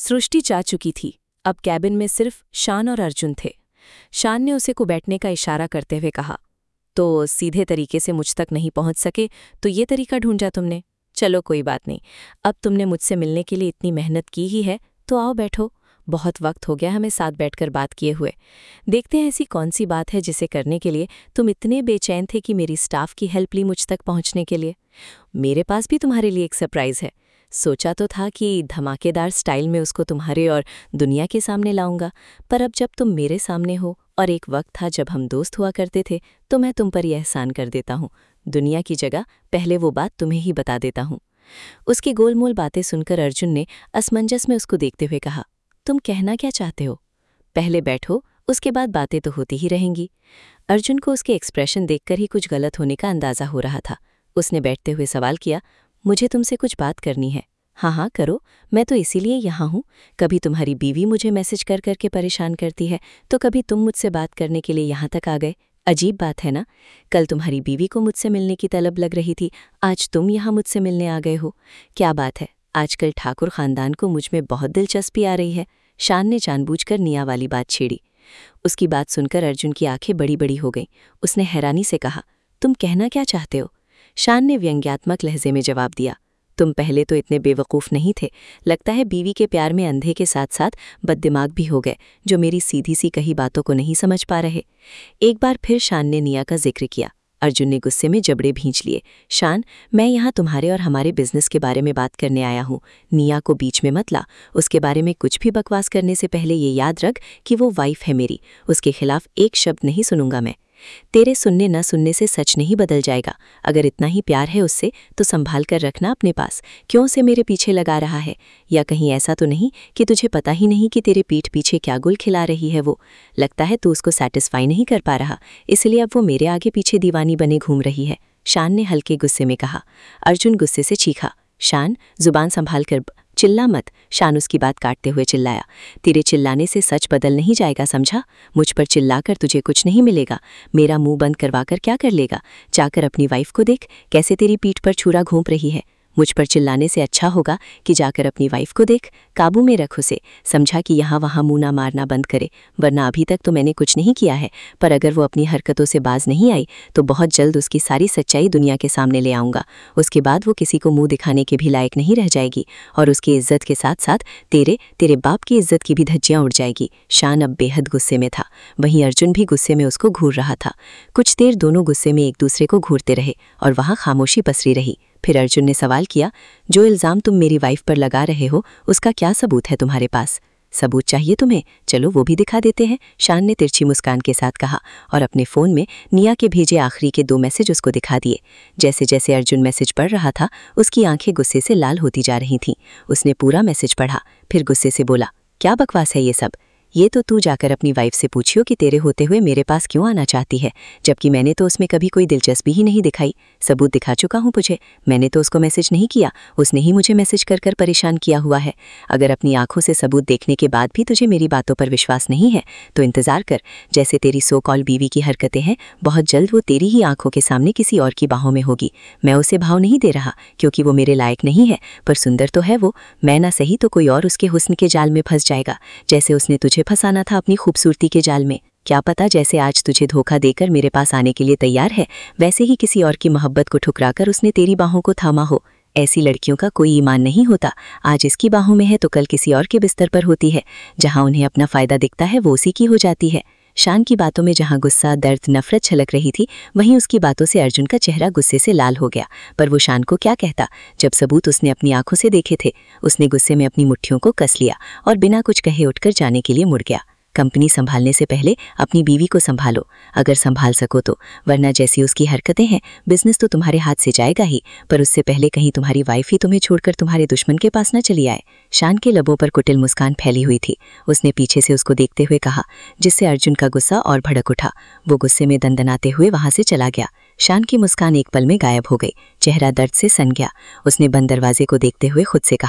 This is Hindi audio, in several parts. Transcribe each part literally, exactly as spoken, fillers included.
सृष्टि जा चुकी थी। अब कैबिन में सिर्फ शान और अर्जुन थे। शान ने उसे को बैठने का इशारा करते हुए कहा, तो सीधे तरीके से मुझ तक नहीं पहुंच सके तो ये तरीका ढूंढा तुमने। चलो कोई बात नहीं, अब तुमने मुझसे मिलने के लिए इतनी मेहनत की ही है तो आओ बैठो। बहुत वक्त हो गया हमें साथ बैठकर बात किए हुए। देखते हैं ऐसी कौन सी बात है जिसे करने के लिए तुम इतने बेचैन थे कि मेरी स्टाफ की हेल्प ली मुझ तक पहुंचने के लिए। मेरे पास भी तुम्हारे लिए एक सरप्राइज़ है। सोचा तो था कि धमाकेदार स्टाइल में उसको तुम्हारे और दुनिया के सामने लाऊंगा, पर अब जब तुम मेरे सामने हो और एक वक्त था जब हम दोस्त हुआ करते थे तो मैं तुम पर यह एहसान कर देता हूँ। दुनिया की जगह पहले वो बात तुम्हें ही बता देता हूँ। उसकी गोलमोल बातें सुनकर अर्जुन ने असमंजस में उसको देखते हुए कहा, तुम कहना क्या चाहते हो? पहले बैठो, उसके बाद बातें तो होती ही रहेंगी। अर्जुन को उसके एक्सप्रेशन देखकर ही कुछ गलत होने का अंदाज़ा हो रहा था। उसने बैठते हुए सवाल किया, मुझे तुमसे कुछ बात करनी है। हाँ हाँ करो, मैं तो इसीलिए यहाँ हूँ। कभी तुम्हारी बीवी मुझे मैसेज कर करके परेशान करती है तो कभी तुम मुझसे बात करने के लिए यहाँ तक आ गए। अजीब बात है ना, कल तुम्हारी बीवी को मुझसे मिलने की तलब लग रही थी, आज तुम यहाँ मुझसे मिलने आ गए हो। क्या बात है, आजकल ठाकुर खानदान को मुझ में बहुत दिलचस्पी आ रही है। शान ने जानबूझकर निया वाली बात छेड़ी। उसकी बात सुनकर अर्जुन की आंखें बड़ी बड़ी हो गईं। उसने हैरानी से कहा, तुम कहना क्या चाहते हो? शान ने व्यंग्यात्मक लहजे में जवाब दिया, तुम पहले तो इतने बेवकूफ़ नहीं थे। लगता है बीवी के प्यार में अंधे के साथ साथ बददिमाग भी हो गए, जो मेरी सीधी सी कही बातों को नहीं समझ पा रहे। एक बार फिर शान ने निया का जिक्र किया। अर्जुन ने गुस्से में जबड़े भींच लिए। शान, मैं यहाँ तुम्हारे और हमारे बिजनेस के बारे में बात करने आया हूँ। निया को बीच में मत ला। उसके बारे में कुछ भी बकवास करने से पहले ये याद रख कि वो वाइफ है मेरी। उसके खिलाफ एक शब्द नहीं सुनूंगा मैं। तेरे सुनने न सुनने से सच नहीं बदल जाएगा। अगर इतना ही प्यार है उससे तो संभाल कर रखना अपने पास। क्यों से मेरे पीछे लगा रहा है? या कहीं ऐसा तो नहीं कि तुझे पता ही नहीं कि तेरे पीठ पीछे क्या गुल खिला रही है वो? लगता है तू उसको सेटिस्फाई नहीं कर पा रहा, इसलिए अब वो मेरे आगे पीछे दीवानी बने घूम रही है। शान ने हल्के गुस्से में कहा। अर्जुन गुस्से से चीखा, शान जुबान संभाल कर चिल्ला मत। शान उसकी बात काटते हुए चिल्लाया, तेरे चिल्लाने से सच बदल नहीं जाएगा, समझा? मुझ पर चिल्लाकर तुझे कुछ नहीं मिलेगा। मेरा मुंह बंद करवाकर क्या कर लेगा? जाकर अपनी वाइफ को देख, कैसे तेरी पीठ पर छुरा घूंप रही है। मुझ पर चिल्लाने से अच्छा होगा कि जाकर अपनी वाइफ को देख, काबू में रख उसे। समझा कि यहाँ वहाँ मुँह ना मारना बंद करे, वरना अभी तक तो मैंने कुछ नहीं किया है, पर अगर वो अपनी हरकतों से बाज नहीं आई तो बहुत जल्द उसकी सारी सच्चाई दुनिया के सामने ले आऊँगा। उसके बाद वो किसी को मुँह दिखाने के भी लायक नहीं रह जाएगी और उसकी इज्जत के साथ साथ तेरे तेरे बाप की इज्जत की भी धज्जियाँ उड़ जाएगी। शान अब बेहद गुस्से में था, वहीं अर्जुन भी गुस्से में उसको घूर रहा था। कुछ देर दोनों गुस्से में एक दूसरे को घूरते रहे और वहाँ खामोशी पसरी रही। फिर अर्जुन ने सवाल किया, जो इल्ज़ाम तुम मेरी वाइफ पर लगा रहे हो उसका क्या सबूत है तुम्हारे पास? सबूत चाहिए तुम्हें? चलो वो भी दिखा देते हैं, शान ने तिरछी मुस्कान के साथ कहा और अपने फ़ोन में निया के भेजे आखिरी के दो मैसेज उसको दिखा दिए। जैसे जैसे अर्जुन मैसेज पढ़ रहा था उसकी आंखें गुस्से से लाल होती जा रही थीं। उसने पूरा मैसेज पढ़ा, फिर गुस्से से बोला, क्या बकवास है ये सब? ये तो तू जाकर अपनी वाइफ से पूछियो कि तेरे होते हुए मेरे पास क्यों आना चाहती है, जबकि मैंने तो उसमें कभी कोई दिलचस्पी ही नहीं दिखाई। सबूत दिखा चुका हूँ तुझे, मैंने तो उसको मैसेज नहीं किया, उसने ही मुझे मैसेज कर कर परेशान किया हुआ है। अगर अपनी आंखों से सबूत देखने के बाद भी तुझे मेरी बातों पर विश्वास नहीं है तो इंतज़ार कर। जैसे तेरी सो कॉल बीवी की हरकतें हैं, बहुत जल्द वो तेरी ही आंखों के सामने किसी और की बाहों में होगी। मैं उसे भाव नहीं दे रहा क्योंकि वो मेरे लायक नहीं है, पर सुंदर तो है वो। मैं ना सही तो कोई और उसके हुस्न के जाल में फंस जाएगा, जैसे उसने तुझे फंसाना था अपनी खूबसूरती के जाल में। क्या पता जैसे आज तुझे धोखा देकर मेरे पास आने के लिए तैयार है, वैसे ही किसी और की मोहब्बत को ठुकराकर उसने तेरी बाहों को थामा हो। ऐसी लड़कियों का कोई ईमान नहीं होता, आज इसकी बाहों में है तो कल किसी और के बिस्तर पर होती है। जहां उन्हें अपना फ़ायदा दिखता है वो उसी की हो जाती है। शान की बातों में जहां गुस्सा, दर्द, नफरत छलक रही थी, वहीं उसकी बातों से अर्जुन का चेहरा गुस्से से लाल हो गया। पर वो शान को क्या कहता, जब सबूत उसने अपनी आंखों से देखे थे। उसने गुस्से में अपनी मुट्ठियों को कस लिया और बिना कुछ कहे उठकर जाने के लिए मुड़ गया। कंपनी संभालने से पहले अपनी बीवी को संभालो, अगर संभाल सको तो, वरना जैसी उसकी हरकतें हैं बिजनेस तो तुम्हारे हाथ से जाएगा ही, पर उससे पहले कहीं तुम्हारी वाइफ ही तुम्हें छोड़कर तुम्हारे दुश्मन के पास न चली आए। शान के लबों पर कुटिल मुस्कान फैली हुई थी। उसने पीछे से उसको देखते हुए कहा, जिससे अर्जुन का गुस्सा और भड़क उठा। वो गुस्से में दंदनाते हुए वहां से चला गया। शान की मुस्कान एक पल में गायब हो गई, चेहरा दर्द से सन गया। उसने बंद दरवाजे को देखते हुए खुद से कहा,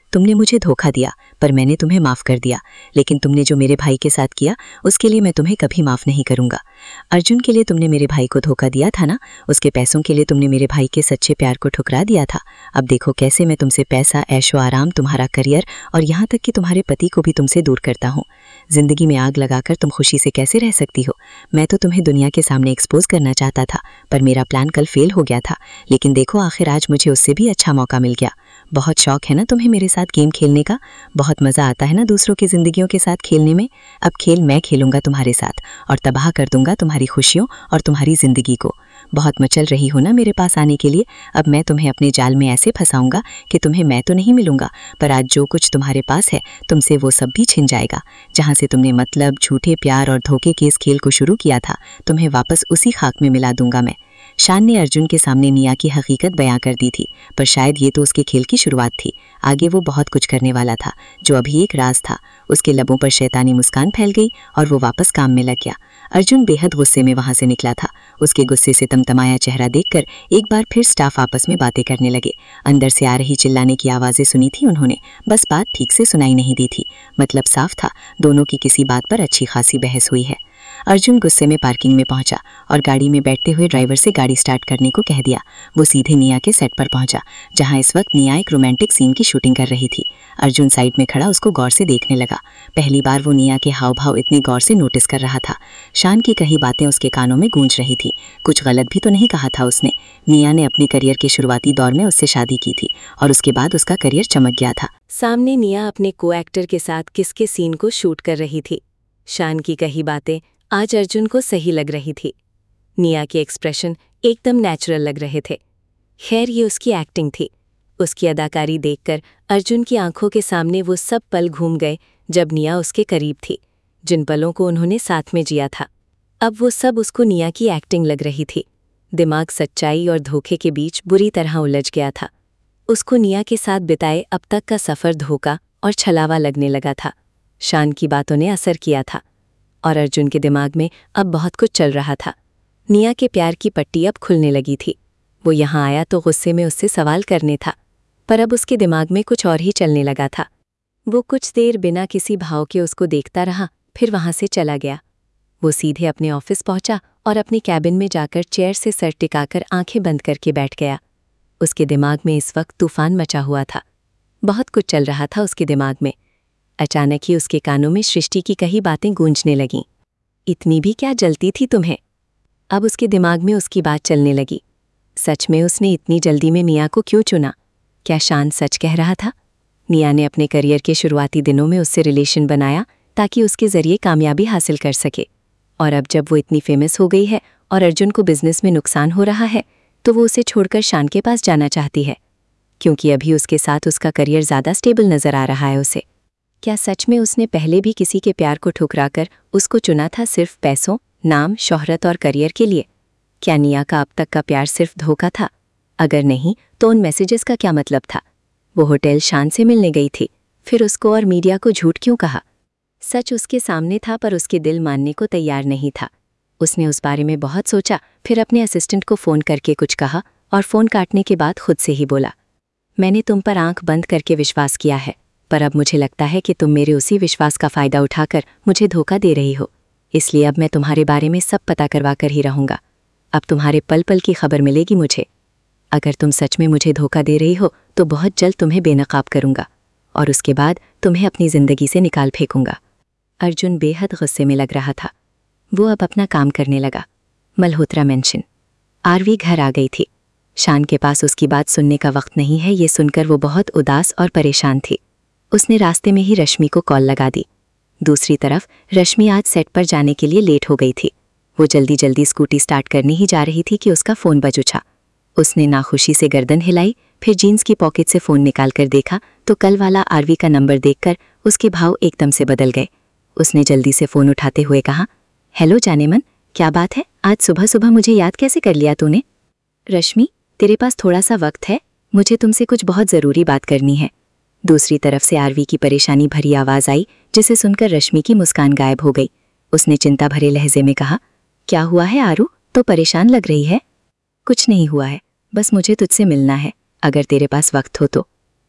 तुमने मुझे धोखा दिया, पर मैंने तुम्हें माफ़ कर दिया, लेकिन तुमने जो मेरे भाई के साथ किया उसके लिए मैं तुम्हें कभी माफ़ नहीं करूँगा। अर्जुन के लिए तुमने मेरे भाई को धोखा दिया था ना, उसके पैसों के लिए तुमने मेरे भाई के सच्चे प्यार को ठुकरा दिया था। अब देखो कैसे मैं तुमसे पैसा, ऐशो आराम, तुम्हारा करियर और यहाँ तक कि तुम्हारे पति को भी तुमसे दूर करता हूँ। जिंदगी में आग लगाकर तुम खुशी से कैसे रह सकती हो? मैं तो तुम्हें दुनिया के सामने एक्सपोज करना चाहता था, पर मेरा प्लान कल फेल हो गया था। लेकिन देखो आखिर आज मुझे उससे भी अच्छा मौका मिल गया। बहुत शौक है ना तुम्हें मेरे साथ गेम खेलने का? बहुत मज़ा आता है ना दूसरों की ज़िंदगियों के साथ खेलने में? अब खेल मैं खेलूंगा तुम्हारे साथ और तबाह कर दूंगा तुम्हारी खुशियों और तुम्हारी ज़िंदगी को। बहुत मचल रही हो ना मेरे पास आने के लिए? अब मैं तुम्हें अपने जाल में ऐसे फंसाऊंगा कि तुम्हें मैं तो नहीं मिलूंगा, पर आज जो कुछ तुम्हारे पास है तुमसे वो सब भी छिन जाएगा। जहाँ से तुमने मतलब, झूठे प्यार और धोखे के इस खेल को शुरू किया था, तुम्हें वापस उसी खाक में मिला दूंगा मैं। शान ने अर्जुन के सामने निया की हकीकत बयां कर दी थी, पर शायद ये तो उसके खेल की शुरुआत थी। आगे वो बहुत कुछ करने वाला था जो अभी एक राज था। उसके लबों पर शैतानी मुस्कान फैल गई और वो वापस काम में लग गया। अर्जुन बेहद गुस्से में वहां से निकला था। उसके गुस्से से तमतमाया चेहरा देखकर एक बार फिर स्टाफ आपस में बातें करने लगे। अंदर से आ रही चिल्लाने की आवाज़ें सुनी थी उन्होंने, बस बात ठीक से सुनाई नहीं दी थी। मतलब साफ था, दोनों की किसी बात पर अच्छी खासी बहस हुई है। अर्जुन गुस्से में पार्किंग में पहुंचा और गाड़ी में बैठते हुए ड्राइवर से गाड़ी स्टार्ट करने को कह दिया। वो सीधे निया के सेट पर पहुंचा, जहां इस वक्त निया एक रोमांटिक सीन की शूटिंग कर रही थी। अर्जुन साइड में खड़ा उसको गौर से देखने लगा। पहली बार वो निया के हाव भाव इतनी गौर से नोटिस कर रहा था। शान की कही बातें उसके कानों में गूंज रही थी। कुछ गलत भी तो नहीं कहा था उसने। निया ने अपने करियर के शुरुआती दौर में उससे शादी की थी और उसके बाद उसका करियर चमक गया था। सामने निया अपने को एक्टर के साथ किसके सीन को शूट कर रही थी। शान की कही बातें आज अर्जुन को सही लग रही थी। निया के एक्सप्रेशन एकदम नेचुरल लग रहे थे। खैर ये उसकी एक्टिंग थी। उसकी अदाकारी देखकर अर्जुन की आंखों के सामने वो सब पल घूम गए जब निया उसके करीब थी, जिन पलों को उन्होंने साथ में जिया था। अब वो सब उसको निया की एक्टिंग लग रही थी। दिमाग सच्चाई और धोखे के बीच बुरी तरह उलझ गया था। उसको निया के साथ बिताए अब तक का सफ़र धोखा और छलावा लगने लगा था। शान की बातों ने असर किया था और अर्जुन के दिमाग में अब बहुत कुछ चल रहा था। निया के प्यार की पट्टी अब खुलने लगी थी। वो यहाँ आया तो गुस्से में उससे सवाल करने था, पर अब उसके दिमाग में कुछ और ही चलने लगा था। वो कुछ देर बिना किसी भाव के उसको देखता रहा, फिर वहाँ से चला गया। वो सीधे अपने ऑफिस पहुंचा और अपनी कैबिन में जाकर चेयर से सर टिकाकर आंखें बंद करके बैठ गया। उसके दिमाग में इस वक्त तूफान मचा हुआ था। बहुत कुछ चल रहा था उसके दिमाग में। अचानक ही उसके कानों में सृष्टि की कही बातें गूंजने लगीं। इतनी भी क्या जल्दी थी तुम्हें? अब उसके दिमाग में उसकी बात चलने लगी। सच में उसने इतनी जल्दी में निया को क्यों चुना? क्या शान सच कह रहा था? निया ने अपने करियर के शुरुआती दिनों में उससे रिलेशन बनाया ताकि उसके जरिए कामयाबी हासिल कर सके, और अब जब वो इतनी फेमस हो गई है और अर्जुन को बिजनेस में नुकसान हो रहा है तो वो उसे छोड़कर शान के पास जाना चाहती है, क्योंकि अभी उसके साथ उसका करियर ज़्यादा स्टेबल नज़र आ रहा है उसे। क्या सच में उसने पहले भी किसी के प्यार को ठुकराकर उसको चुना था सिर्फ पैसों, नाम, शोहरत और करियर के लिए? क्या निया का अब तक का प्यार सिर्फ धोखा था? अगर नहीं तो उन मैसेजेस का क्या मतलब था? वो होटल शान से मिलने गई थी, फिर उसको और मीडिया को झूठ क्यों कहा? सच उसके सामने था पर उसके दिल मानने को तैयार नहीं था। उसने उस बारे में बहुत सोचा, फिर अपने असिस्टेंट को फ़ोन करके कुछ कहा और फ़ोन काटने के बाद खुद से ही बोला, मैंने तुम पर आंख बंद करके विश्वास किया है, पर अब मुझे लगता है कि तुम मेरे उसी विश्वास का फ़ायदा उठाकर मुझे धोखा दे रही हो। इसलिए अब मैं तुम्हारे बारे में सब पता करवा कर ही रहूँगा। अब तुम्हारे पल पल की खबर मिलेगी मुझे। अगर तुम सच में मुझे धोखा दे रही हो तो बहुत जल्द तुम्हें बेनकाब करूँगा और उसके बाद तुम्हें अपनी ज़िंदगी से निकाल फेंकूँगा। अर्जुन बेहद गुस्से में लग रहा था। वो अब अपना काम करने लगा। मल्होत्रा मेंशन। आरवी घर आ गई थी। शान के पास उसकी बात सुनने का वक्त नहीं है, ये सुनकर वो बहुत उदास और परेशान थी। उसने रास्ते में ही रश्मि को कॉल लगा दी। दूसरी तरफ रश्मि आज सेट पर जाने के लिए लेट हो गई थी। वो जल्दी जल्दी स्कूटी स्टार्ट करने ही जा रही थी कि उसका फ़ोन बज उठा। उसने नाखुशी से गर्दन हिलाई, फिर जीन्स की पॉकेट से फ़ोन निकाल कर देखा तो कल वाला आरवी का नंबर देखकर उसके भाव एकदम से बदल गए। उसने जल्दी से फ़ोन उठाते हुए कहा, हेलो जानेमन, क्या बात है? आज सुबह सुबह मुझे याद कैसे कर लिया तूने? रश्मि, तेरे पास थोड़ा सा वक्त है? मुझे तुमसे कुछ बहुत ज़रूरी बात करनी है। दूसरी तरफ से आरवी की परेशानी भरी आवाज़ आई, जिसे सुनकर रश्मि की मुस्कान गायब हो गई। उसने चिंता भरे लहजे में कहा, क्या हुआ है आरू, तो परेशान लग रही है? कुछ नहीं हुआ है, बस मुझे तुझसे मिलना है, अगर तेरे पास वक्त हो तो।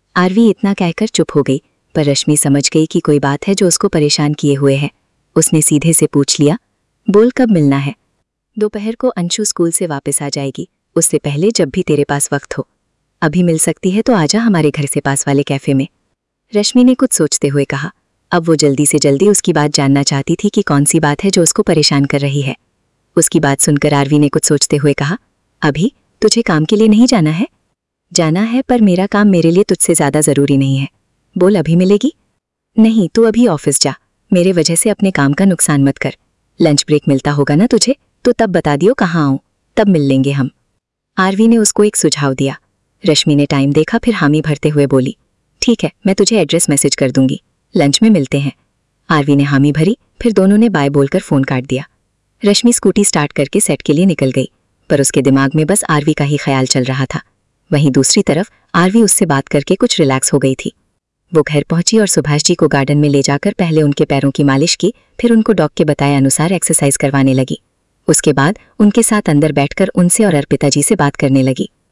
आरवी इतना कहकर चुप हो गई, पर रश्मि समझ गई कि कोई बात है जो उसको परेशान किए हुए है। उसने सीधे से पूछ लिया, बोल कब मिलना है? दोपहर को अंशु स्कूल से वापस आ जाएगी, उससे पहले जब भी तेरे पास वक्त हो। अभी मिल सकती है तो आजा हमारे घर से पास वाले कैफे में। रश्मि ने कुछ सोचते हुए कहा। अब वो जल्दी से जल्दी उसकी बात जानना चाहती थी कि कौन सी बात है जो उसको परेशान कर रही है। उसकी बात सुनकर आरवी ने कुछ सोचते हुए कहा, अभी तुझे काम के लिए नहीं जाना है? जाना है, पर मेरा काम मेरे लिए तुझसे ज़्यादा ज़रूरी नहीं है। बोल, अभी मिलेगी? नहीं, तू अभी ऑफिस जा, मेरे वजह से अपने काम का नुकसान मत कर। लंच ब्रेक मिलता होगा ना तुझे, तो तब बता दियो कहाँ आऊँ, तब मिल लेंगे हम। आरवी ने उसको एक सुझाव दिया। रश्मि ने टाइम देखा, फिर हामी भरते हुए बोली, ठीक है, मैं तुझे एड्रेस मैसेज कर दूंगी, लंच में मिलते हैं। आरवी ने हामी भरी, फिर दोनों ने बाय बोलकर फ़ोन काट दिया। रश्मि स्कूटी स्टार्ट करके सेट के लिए निकल गई, पर उसके दिमाग में बस आरवी का ही ख्याल चल रहा था। वहीं दूसरी तरफ आरवी उससे बात करके कुछ रिलैक्स हो गई थी। वो घर पहुंची और सुभाष जी को गार्डन में ले जाकर पहले उनके पैरों की मालिश की, फिर उनको डॉक्टर के बताए अनुसार एक्सरसाइज करवाने लगी। उसके बाद उनके साथ अंदर बैठकर उनसे और अर्पिता जी से बात करने लगी।